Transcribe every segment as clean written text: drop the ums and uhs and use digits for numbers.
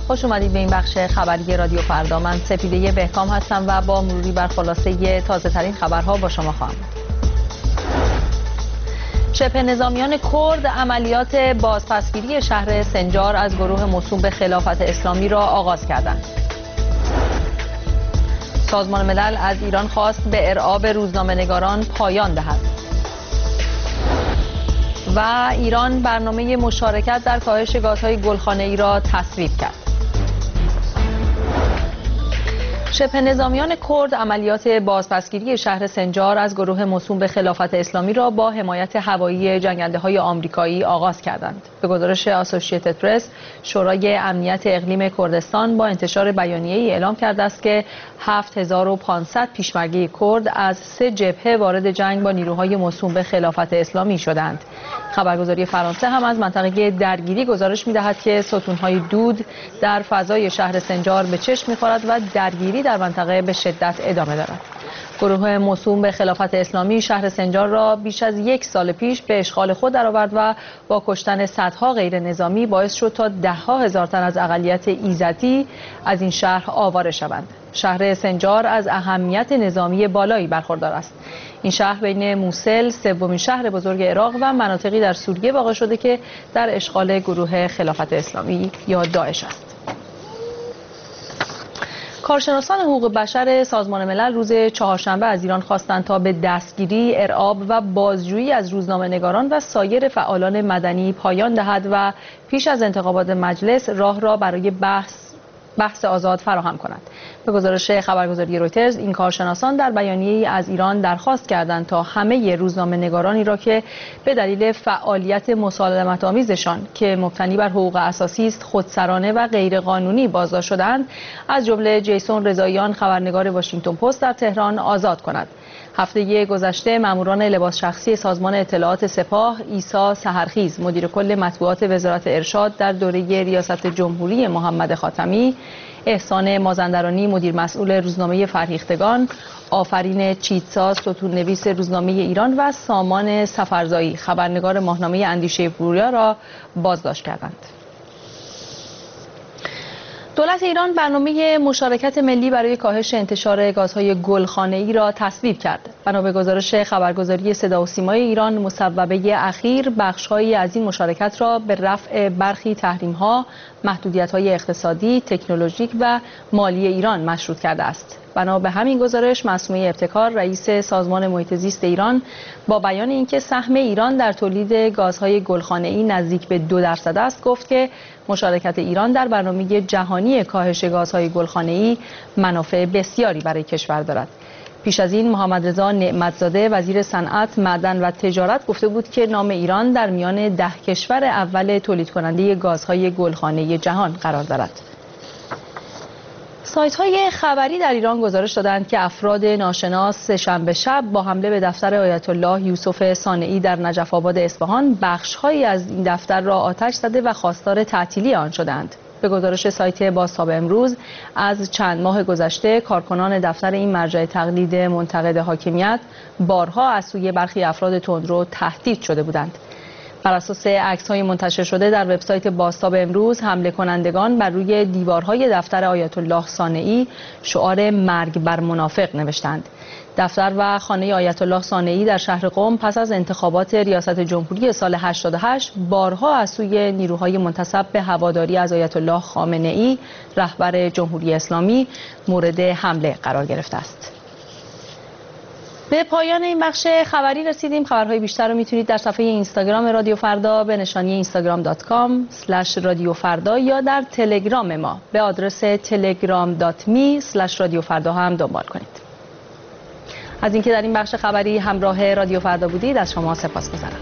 خوش اومدید به این بخش خبری رادیو فردا. من سپیده بهکام هستم و با مروری بر خلاصه تازه ترین خبرها با شما خواهم بود. شبه نظامیان کرد عملیات بازپسگیری شهر سنجار از گروه موسوم به خلافت اسلامی را آغاز کردند. سازمان ملل از ایران خواست به ارعاب روزنامه‌نگاران پایان دهد. و ایران برنامه مشارکت در کاهش گازهای گلخانه‌ای را تصویب کرد. شبه نظامیان کرد عملیات بازپسگیری شهر سنجار از گروه موسوم به خلافت اسلامی را با حمایت هوایی جنگنده‌های آمریکایی آغاز کردند. به گزارش آسوشییتد پرس، شورای امنیت اقلیم کردستان با انتشار بیانیه‌ای اعلام کرده است که 7500 پیشمرگه کرد از 3 جبهه وارد جنگ با نیروهای موسوم به خلافت اسلامی شدند. خبرگزاری فرانسه هم از منطقه درگیری گزارش می‌دهد که ستون‌های دود در فضای شهر سنجار به چشم می‌خورد و درگیری در منطقه به شدت ادامه دارد. گروه موسوم به خلافت اسلامی شهر سنجار را بیش از 1 سال پیش به اشغال خود درآورد و با کشتن صدها غیر نظامی باعث شد تا ده‌ها هزار تن از اقلیت ایزدی از این شهر آواره شوند. شهر سنجار از اهمیت نظامی بالایی برخوردار است. این شهر بین موصل، سومین شهر بزرگ عراق و مناطقی در سوریه واقع شده که در اشغال گروه خلافت اسلامی یا داعش است. کارشناسان حقوق بشر سازمان ملل روز چهارشنبه از ایران خواستند تا به دستگیری، ارعاب و بازجویی از روزنامه‌نگاران و سایر فعالان مدنی پایان دهد و پیش از انتخابات مجلس راه را برای بحث آزاد فراهم کند. به گزارش خبرگزاری رویترز، این کارشناسان در بیانیه‌ای از ایران درخواست کردند تا همه روزنامه‌نگارانی را که به دلیل فعالیت مسالمت‌آمیزشان که مبتنی بر حقوق اساسی است خودسرانه و غیرقانونی بازداشت شدند، از جمله جیسون رضاییان خبرنگار واشنگتن پست در تهران آزاد کند. هفته گذشته ماموران لباس شخصی سازمان اطلاعات سپاه، عیسی سحرخیز مدیر کل مطبوعات وزارت ارشاد در دوره ریاست جمهوری محمد خاتمی، احسان مازندرانی مدیر مسئول روزنامه فرهیختگان، آفرین چیتسا ستون‌نویس روزنامه ایران و سامان سفرزایی خبرنگار ماهنامه اندیشه پوریا را بازداشت کردند. دولت ایران برنامه مشارکت ملی برای کاهش انتشار گازهای گلخانه‌ای را تصویب کرد. بنا به گزارش خبرگزاری صدا و سیمای ایران، مصوبه اخیر بخش‌هایی از این مشارکت را به رفع برخی تحریم‌ها، محدودیت‌های اقتصادی، تکنولوژیک و مالی ایران مشروط کرده است. بنا به همین گزارش، معصومه ابتکار رئیس سازمان محیط زیست ایران با بیان اینکه سهم ایران در تولید گازهای گلخانه‌ای نزدیک به 2% است، گفت که مشارکت ایران در برنامه جهانی کاهش گازهای گلخانه‌ای منافع بسیاری برای کشور دارد. پیش از این محمد رضا نعمتزاده وزیر صنعت، معدن و تجارت گفته بود که نام ایران در میان 10 کشور اول تولید کننده گازهای گلخانه‌ای جهان قرار دارد. سایت‌های خبری در ایران گزارش دادند که افراد ناشناس سه‌شنبه شب با حمله به دفتر آیت الله یوسف صانعی در نجف آباد اصفهان بخش‌هایی از این دفتر را آتش زده و خواستار تعطیلی آن شدند. به گزارش سایت بازتاب امروز، از چند ماه گذشته کارکنان دفتر این مرجع تقلید منتقد حاکمیت بارها از سوی برخی افراد تندرو تهدید شده بودند. بر اساس عکس‌های منتشر شده در وبسایت بازتاب امروز، حمله کنندگان بر روی دیوارهای دفتر آیت الله صانعی شعار مرگ بر منافق نوشتند. دفتر و خانه آیت الله صانعی در شهر قم پس از انتخابات ریاست جمهوری سال 88 بارها از سوی نیروهای منتسب به هواداری از آیت الله خامنه‌ای رهبر جمهوری اسلامی مورد حمله قرار گرفته است. به پایان این بخش خبری رسیدیم. خبرهای بیشتر رو میتونید در صفحه اینستاگرام رادیو فردا به نشانی instagram.com/رادیوفردا یا در تلگرام ما به آدرس telegram.me/رادیوفردا هم دنبال کنید. از اینکه در این بخش خبری همراه رادیو فردا بودید از شما سپاسگزارم.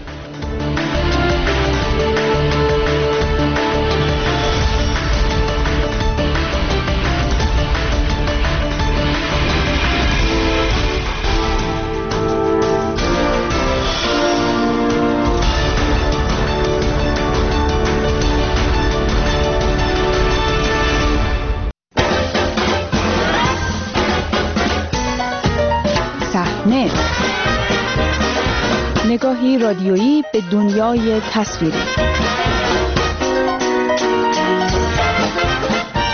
نگاهی رادیویی به دنیای تصویری.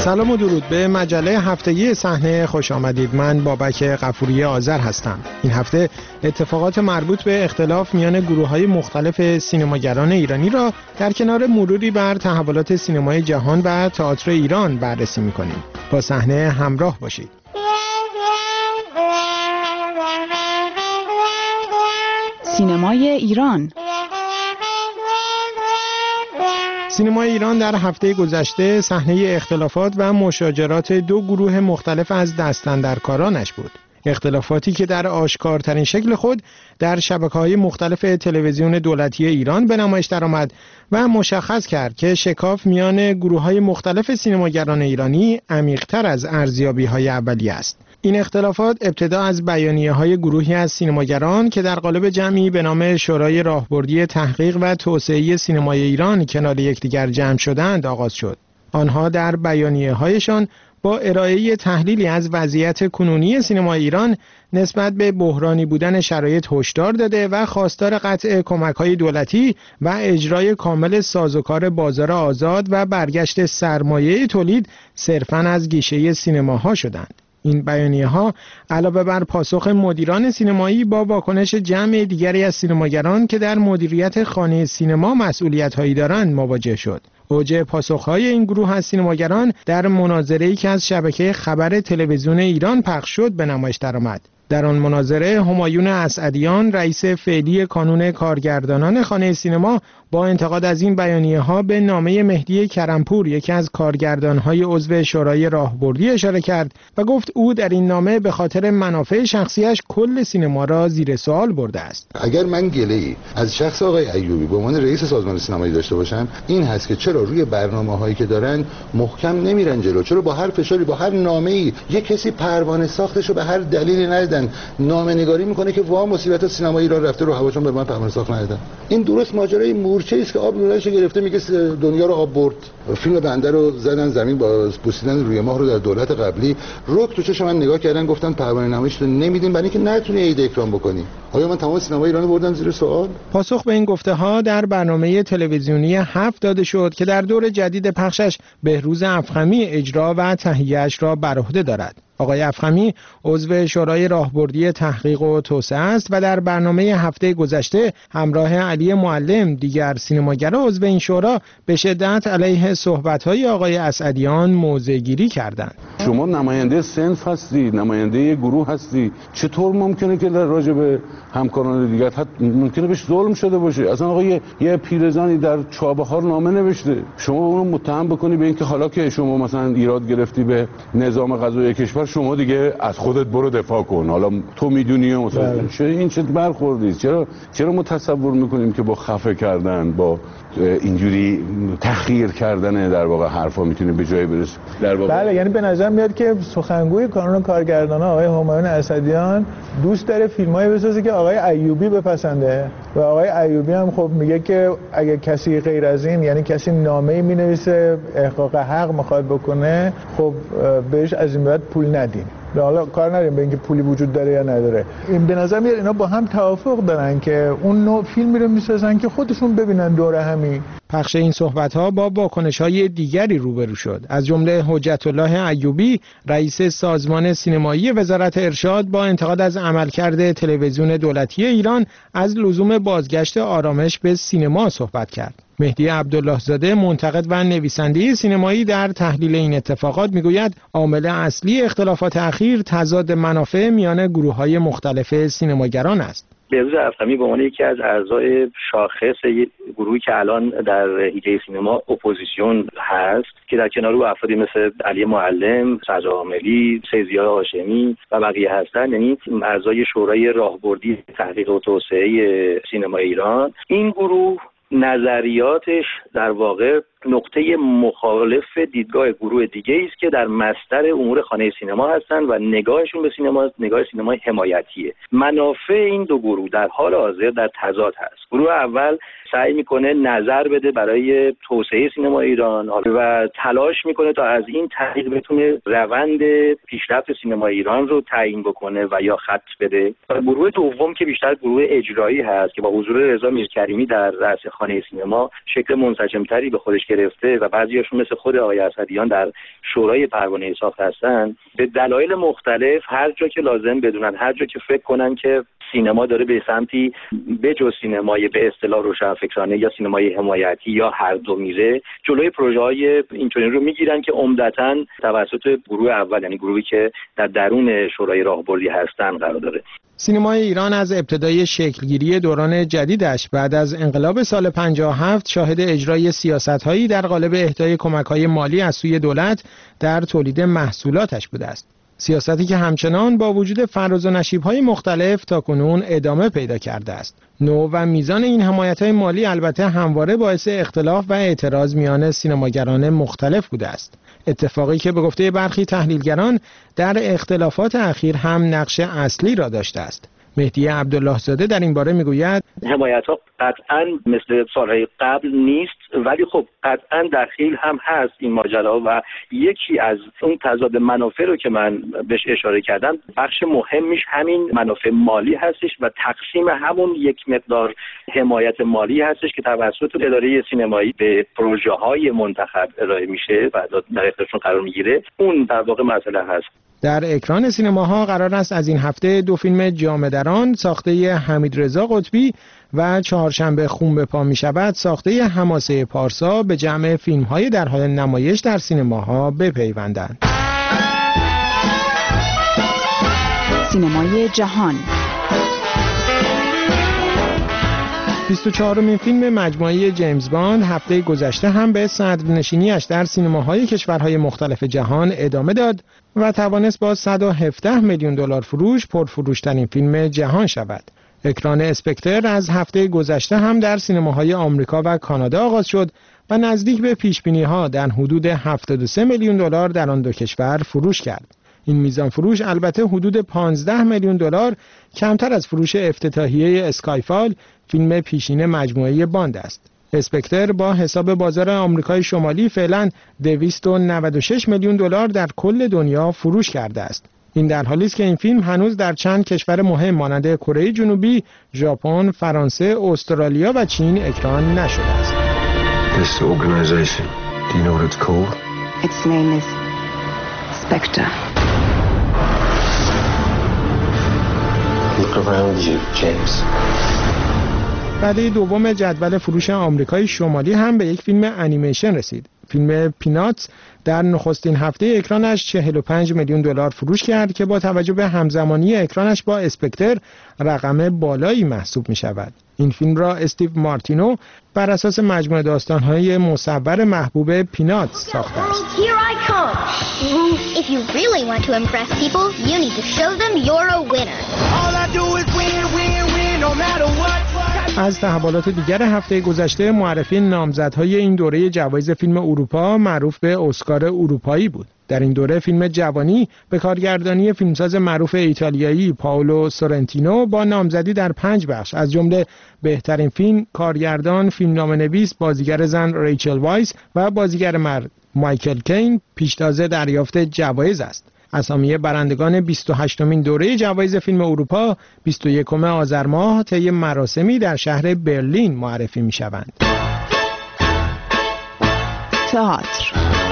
سلام و درود به مجله هفتگی صحنه خوش آمدید. من بابک غفوری آذر هستم. این هفته اتفاقات مربوط به اختلاف میان گروه‌های مختلف سینماگران ایرانی را در کنار مروری بر تحولات سینمای جهان و تئاتر ایران بررسی می‌کنیم. با صحنه همراه باشید. سینمای ایران. سینمای ایران در هفته گذشته صحنه اختلافات و مشاجرات دو گروه مختلف از دست‌اندرکارانش بود. اختلافاتی که در آشکارترین شکل خود در شبکه‌های مختلف تلویزیون دولتی ایران به نمایش درآمد و مشخص کرد که شکاف میان گروه‌های مختلف سینماگران ایرانی عمیق‌تر از ارزیابی‌های اولیه است. این اختلافات ابتدا از بیانیه‌های گروهی از سینماگران که در قالب جمعی به نام شورای راهبردی تحقیق و توسعه سینمای ایران کنار یکدیگر جمع شدند آغاز شد. آنها در بیانیه‌هایشان با ارائه تحلیلی از وضعیت کنونی سینمای ایران نسبت به بحرانی بودن شرایط هشدار داده و خواستار قطع کمک‌های دولتی و اجرای کامل سازوکار بازار آزاد و برگشت سرمایه تولید صرفاً از گیشه سینماها شدند. این بیانیه‌ها علاوه بر پاسخ مدیران سینمایی با واکنش جمع دیگری از سینماگران که در مدیریت خانه سینما مسئولیت‌هایی دارند مواجه شد. اوج پاسخ‌های این گروه از سینماگران در مناظره‌ای که از شبکه خبر تلویزیون ایران پخش شد به نمایش درآمد. در آن مناظره همایون اسعدیان رئیس فعلی کانون کارگردانان خانه سینما با انتقاد از این بیانیه‌ها به نامه مهدی کرمپور یکی از کارگردان‌های عضو شورای راهبردی اشاره کرد و گفت او در این نامه به خاطر منافع شخصیش کل سینما را زیر سوال برده است. اگر من گله‌ای از شخص آقای ایوبی به عنوان رئیس سازمان سینمایی داشته باشم این هست که چرا روی برنامه‌هایی که دارن محکم نمیرن جلو، چرا با هر فشاری با هر نامه‌ای یک کسی پروانه ساختشو به هر دلیلی ندادن نامه‌نگاری میکنه که وا مصیبت سینما ایران رفته رو هواشون به من پروانه ساخت ندادن. این درست ماجرای مورچه است که آب لوله‌اش گرفته میگه دنیا رو آب برد. فیلم بنده رو زدن زمین با بوسیدن روی ماه رو در دولت قبلی. رک تو چشم من نگاه کردن گفتن پروانه نمایش رو نمیدیم برای اینکه نتونی عید اکرام بکنی. آیا من تمام سینما ایران رو بردم زیر سوال؟ پاسخ به این گفته‌ها در برنامه تلویزیونی 7 داده شد که در دور جدید پخشش بهروز افخمی اجرا و تهیه‌اش را بر عهده دارد. آقای افخمی عضو شورای راهبردی تحقیق و توسعه است و در برنامه هفته گذشته همراه علی معلم دیگر سینماگران عضو این شورا به شدت علیه صحبت‌های آقای اسعدیان موضع‌گیری کردند. شما نماینده صنف هستی، نماینده گروه هستی، چطور ممکنه که راجع به همکاران دیگر ممکنه بهش ظلم شده باشه؟ اصلا آقای یه پیرزنی در چابهار نامه نوشته، شما اونو متهم بکنی به اینکه حالا که شما مثلا ایراد گرفتی به نظام قضایی کشور شما دیگه از خودت برو دفاع کن، حالا تو میدونی مثلا این چه برخوردی؟ چرا ما تصور میکنیم که با خفه کردن با اینجوری تحقیر کردن در واقع حرفا میتونیم به جای برسیم؟ در واقع بله، یعنی به نظر میاد که سخنگوی کانون کارگردانان آقای همایون اسعدیان دوست داره فیلمایی بسازه که آقای ایوبی بپسنده و آقای ایوبی هم خب میگه که اگه کسی غیر از این، یعنی کسی نامه‌ای مینویسه احقاق حق میخواد بکنه، خب بهش از این بعد پول ندیم. حالا کار نداریم به اینکه پولی وجود داره یا نداره. این به نظر میاد اینا با هم توافق دارن که اون نوع فیلمی رو میسازن که خودشون ببینن دوره همی. پخش این صحبت‌ها با واکنش‌های دیگری روبرو شد. از جمله حجت الله ایوبی رئیس سازمان سینمایی وزارت ارشاد با انتقاد از عملکرد تلویزیون دولتی ایران از لزوم بازگشت آرامش به سینما صحبت کرد. مهدی عبدالله زاده منتقد و نویسنده سینمایی در تحلیل این اتفاقات میگوید عامل اصلی اختلافات اخیر تضاد منافع میان گروه‌های مختلف سینماگران است. بهروز افخمی به عنوان یکی از اعضای شاخص گروهی که الان در حیطه سینما اپوزیسیون هست که در کنار او افرادی مثل علی معلم، سرجاب عاملی، سید ضیا هاشمی و بقیه هستند، یعنی اعضای شورای راهبردی تحقیق و توسعه سینما ایران، این گروه نظریاتش در واقع نقطه مخالف دیدگاه گروه دیگه است که در مصدر امور خانه سینما هستن و نگاهشون به سینما نگاه سینمای حمایتیه. منافع این دو گروه در حال حاضر در تضاد هست. گروه اول سعی میکنه نظر بده برای توسعه سینما ایران و تلاش میکنه تا از این طریق بتونه روند پیشرفت سینما ایران رو تعیین بکنه و یا خط بده. گروه دوم که بیشتر گروه اجرایی هست که با حضور رضا میرکریمی در رأس خانه سینما شکل منسجمتری به خودش گرفته و بعضیاشون مثل خود آقای اسدیان در شورای پروانه ساخت هستن، به دلایل مختلف هر جا که لازم بدونن، هر جا که فکر کنن که سینما داره به سمتی به جز سینمای به اصطلاح روشنفکرانه یا سینمای حمایتی یا هر دو میره، جلوی پروژه‌های اینطوری رو میگیرن که عمدتاً توسط گروه اول، یعنی گروهی که در درون شورای راهبردی هستن قرار داره. سینمای ایران از ابتدای شکلگیری دوران جدیدش بعد از انقلاب سال 57 شاهد اجرای سیاست‌هایی در قالب اهدای کمک‌های مالی از سوی دولت در تولید محصولاتش بوده است. سیاستی که همچنان با وجود فراز و نشیب‌های مختلف تاکنون ادامه پیدا کرده است. نوع و میزان این حمایت‌های مالی البته همواره باعث اختلاف و اعتراض میان سینماگران مختلف بوده است. اتفاقی که به گفته برخی تحلیلگران در اختلافات اخیر هم نقش اصلی را داشته است. مهدی عبدالله زاده در این باره میگوید حمایت‌ها قطعاً مثل سالهای قبل نیست، ولی خب قطعاً دخیل هم هست این ماجرا و یکی از اون تضاد منافع رو که من بهش اشاره کردم، بخش مهمیش همین منافع مالی هستش و تقسیم همون یک مقدار حمایت مالی هستش که توسط اداره سینمایی به پروژه‌های منتخب ارائه میشه و در اختیارشون قرار میگیره. اون در واقع مسئله هست. در اکران سینماها قرار است از این هفته 2 فیلم جامه دران ساخته حمیدرضا قطبی و چهارشنبه خون به پا می شود ساخته حماسه پارسا به جمع فیلم‌های در حال نمایش در سینماها بپیوندند. سینمای جهان 24مین فیلم مجموعه جیمز باند هفته گذشته هم به صدرنشینیش در سینماهای کشورهای مختلف جهان ادامه داد و توانست با 117 میلیون دلار فروش پرفروشترین فیلم جهان شود. اکران اسپکتر از هفته گذشته هم در سینماهای آمریکا و کانادا آغاز شد و نزدیک به پیشبینی‌ها در حدود 73 میلیون دلار در آن دو کشور فروش کرد. این میزان فروش البته حدود 15 میلیون دلار کمتر از فروش افتتاحیه اسکایفال، فیلم پیشین مجموعه باند است. اسپکتر با حساب بازار آمریکای شمالی فعلا 296 میلیون دلار در کل دنیا فروش کرده است. این در حالی است که این فیلم هنوز در چند کشور مهم مانند کره جنوبی، ژاپن، فرانسه، استرالیا و چین اکران نشده است. This organization, do you know what it's called? Its name is Spectre. Look around you, James. بعد دوم جدول فروش آمریکای شمالی هم به یک فیلم انیمیشن رسید. فیلم پیناتس در نخستین هفته اکرانش 45 میلیون دلار فروش کرد که با توجه به همزمانی اکرانش با اسپکتر رقم بالایی محسوب می شود. این فیلم را استیو مارتینو بر اساس مجموعه داستان‌های مصور محبوب پیناتس ساخته است. از تحولات دیگر هفته گذشته معرفی نامزدهای این دوره جوایز فیلم اروپا معروف به اسکار اروپایی بود. در این دوره فیلم جوانی به کارگردانی فیلمساز معروف ایتالیایی پائولو سورنتینو با نامزدی در 5 بخش از جمله بهترین فیلم، کارگردان، فیلمنامه‌نویس، بازیگر زن ریچل وایس و بازیگر مرد مایکل کین پیشتازه دریافت جوایز است. اسامی برندگان 28مین دوره جوایز فیلم اروپا 21 آذر ماه طی مراسمی در شهر برلین معرفی می‌شوند. تئاتر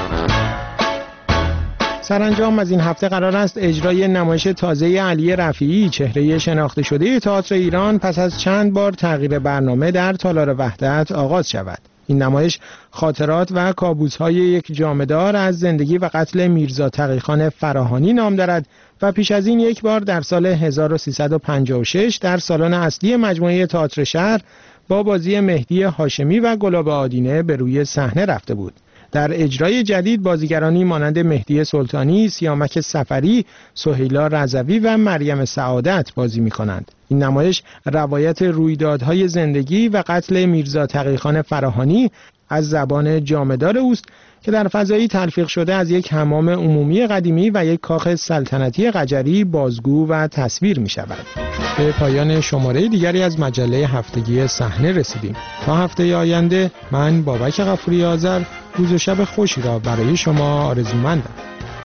سرانجام از این هفته قرار است اجرای نمایش تازه علی رفیعی، چهره شناخته شده تئاتر ایران، پس از چند بار تغییر برنامه در تالار وحدت آغاز شود. این نمایش خاطرات و کابوس‌های یک جامه‌دار از زندگی و قتل میرزا تقی‌خان فراهانی نام دارد و پیش از این یک بار در سال 1356 در سالن اصلی مجموعه تئاتر شهر با بازی مهدی هاشمی و گلاب آدینه به روی صحنه رفته بود. در اجرای جدید بازیگرانی مانند مهدی سلطانی، سیامک سفری، سهیلا رضوی و مریم سعادت بازی می‌کنند. این نمایش روایت رویدادهای زندگی و قتل میرزا تقی‌خان فراهانی از زبان جامه‌دار اوست که در فضایی تلفیق شده از یک حمام عمومی قدیمی و یک کاخ سلطنتی قجری بازگو و تصویر می‌شود. به پایان شماره دیگری از مجله هفتگی صحنه رسیدیم. تا هفته آینده من بابک غفوری آذر روز و شب خوشی را برای شما آرزومندم.